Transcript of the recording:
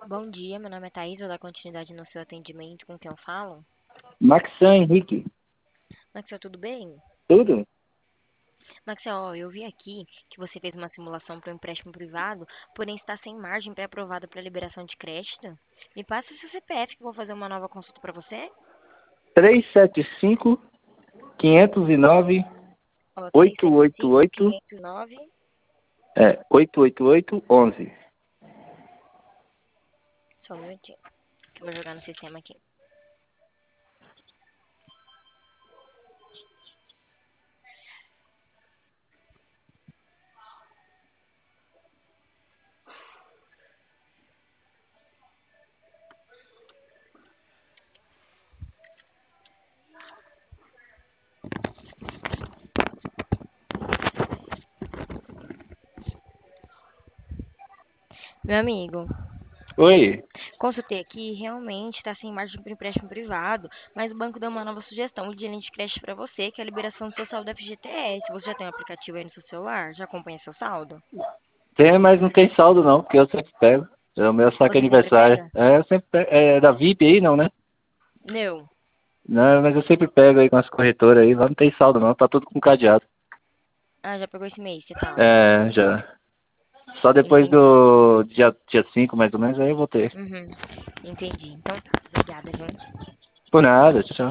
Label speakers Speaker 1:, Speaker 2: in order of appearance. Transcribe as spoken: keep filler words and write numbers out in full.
Speaker 1: Bom dia, meu nome é Thaís, vou dar continuidade no seu atendimento. Com quem eu falo?
Speaker 2: Maxan Henrique.
Speaker 1: Maxel, tudo bem?
Speaker 2: Tudo?
Speaker 1: Maxel, ó, eu vi aqui que você fez uma simulação para um empréstimo privado, porém está sem margem pré-aprovada para liberação de crédito. Me passa o seu C P F que eu vou fazer uma nova consulta para você.
Speaker 2: três sete cinco, quinhentos e nove,
Speaker 1: Ó, três sete
Speaker 2: oitocentos e oitenta e
Speaker 1: cinco,
Speaker 2: oito,
Speaker 1: quinhentos e nove.
Speaker 2: é, oitocentos e oitenta e oito, onze.
Speaker 1: Só um minutinho, que eu vou jogar no sistema aqui. Meu amigo,
Speaker 2: Oi.
Speaker 1: consultei aqui, realmente está sem margem para empréstimo privado, mas o banco deu uma nova sugestão de linha de crédito para você, que é a liberação do seu saldo F G T S. Você já tem um aplicativo aí no seu celular? Já acompanha seu saldo?
Speaker 2: Tem, mas não tem saldo não, porque eu sempre pego. É o meu saque
Speaker 1: Você sempre
Speaker 2: aniversário.
Speaker 1: pega?
Speaker 2: É, eu sempre pego. É da V I P aí, não, né?
Speaker 1: Não.
Speaker 2: Não, mas eu sempre pego aí com as corretoras aí. Lá não tem saldo não, tá tudo com cadeado.
Speaker 1: Ah, já pegou esse mês, você fala.
Speaker 2: É, já. Só depois
Speaker 1: Entendi.
Speaker 2: do dia, dia cinco, mais ou menos, aí eu vou ter.
Speaker 1: Uhum. Entendi. Então tá. Obrigada, gente.
Speaker 2: Por nada, tchau.